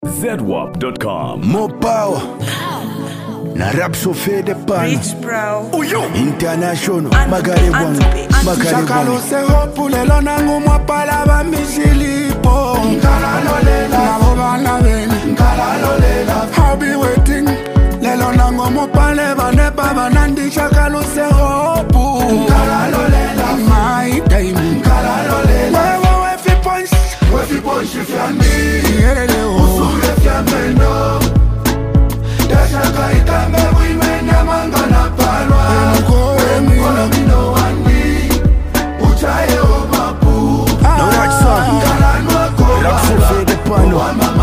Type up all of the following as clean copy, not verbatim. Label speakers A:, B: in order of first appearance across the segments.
A: ZWAP.com.
B: More power. Na rap so fede pan.
C: Rich bro.
B: International. Magare wangu. Magare
D: Shakalo
B: wangu.
D: se hopu lelo nangu mwapala ba mishilipo. Nkala lolela. Nabo bana beni. Nkala lolela. I'll be waiting. Lelo nangu mwapale banepa banandi. Shakalo se hopu. Nkala lolela. My time. Nkala lolela. Wewe wefi punch. Wefi punch fiambi. Yerele o. Usule fiamendo. Dashaka itame wimene mangana palwa. Mkoro mino wandi. Uchaye omapu.
B: No right song. Rap so fede pano.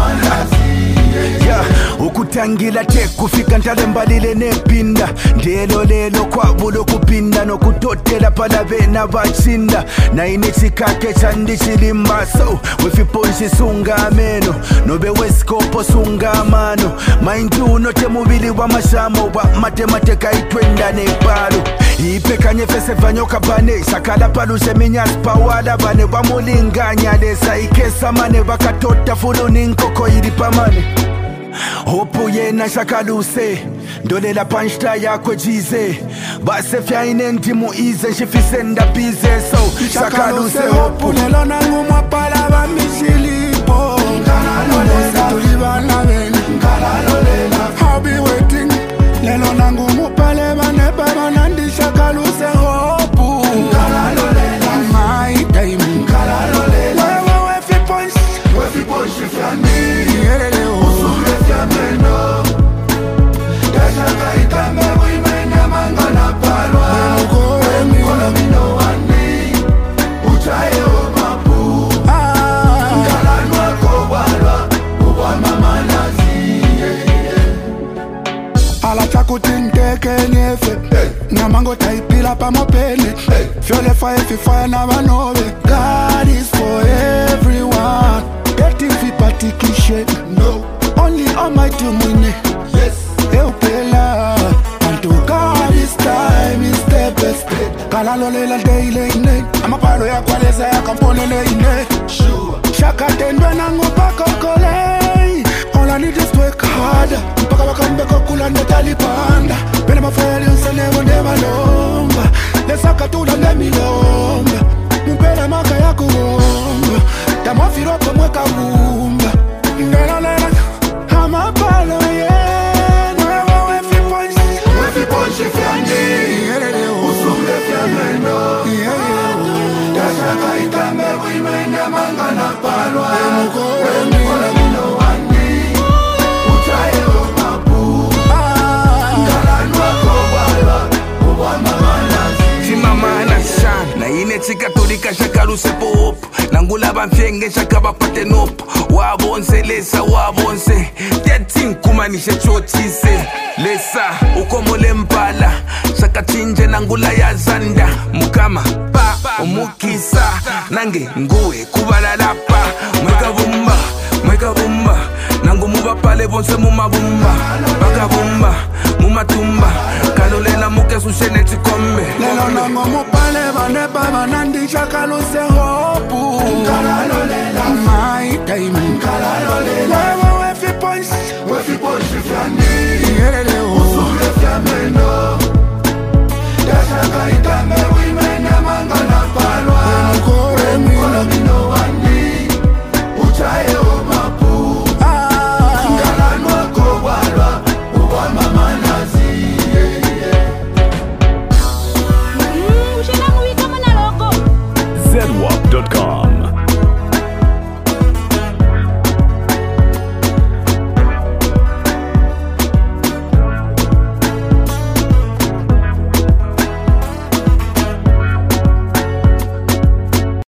B: Yeah, ukutangila te kufika ntale mbalile nepinda. Ndelo lelo kwa bulo kupinda no kutotela pala vena vachinda. Na inesikake chandi chilimba so wefi ponshi sunga ameno. Nobe weskopo sunga mano. Maindu note mubili wa mashamo wa matemateka itwenda nepalo. Ipeka nyefese vanyoka bane. Sakala paluse minyas pawala bane. Wamulinganya desa ikesa mane. Wakatota fulu ninkoko iripamane. Hopu yena shakaluse. Ndole la panchta yakwe jize. Base fya inendi muize. Shifisenda bize so shakaluse hopu.
D: Lelo nangu mwapala ba mishilipo. Nkala lolela. Tulibana beni. Nkala lolela. I'll be waiting. Lelo nangu mwapale banepa banandi. Shakaluse hopu. Nkala lolela. My time. Nkala lolela. Wewe wefi punch. Wefi punch fiambi. Yerele o. Usule fiamendo. Dashaka itame wimene mangana palwa. Mkoro mino wandi. Uchaye omapu. Nkala nwako walwa. Uwa mama nazi. Ala chakutinteke nyefe. Namango taipila pa mopene. Fiole fire na vanobe. God is for everyone. Getting fi patikishe. No. Only Almighty mwine. Yes. Eupela. And to God this time is the best. Kala lolela daily ine. Amapalo ya kwaleza ya kampone le ine. Sure. Shaka tendwe nangu pako kole. All I need is to work hard. Mpaka wakambe kokula netalipanda. Pena mafayali unsanevo ndeva lomba. Lesaka tula ndemilomba. Mpela maka ya kuomba. Tamafiro kwa mweka umba. Ndela lela. Amapalo yeah. Wewe wefi punch. Wefi punch fiandi. Yerele o. Usule fiamendo. Dashaka itame wimene mangana palwa. Mkoro mino wandi. Uchaye omapu. Nkala nwako walwa. Uwa mama nazi.
E: Chimama na shan na ine chikatolika shakaluse pop nangula bamfyenge shakabapate nopo wabonse lesa wabonse tetin kumanishe chochise lesa ukomole mpala shakachinje nangula ya zanda mukama pa umukisa nange nguwe kubalalapa mweka bumba nangu mubapale bonse mumabumba bakabumba mumatumba kalolela muke sushene chikombe
D: Lelo nango mupale banepa banandi shakaluse hopu. Nkala lolela. My time. Nkala lolela.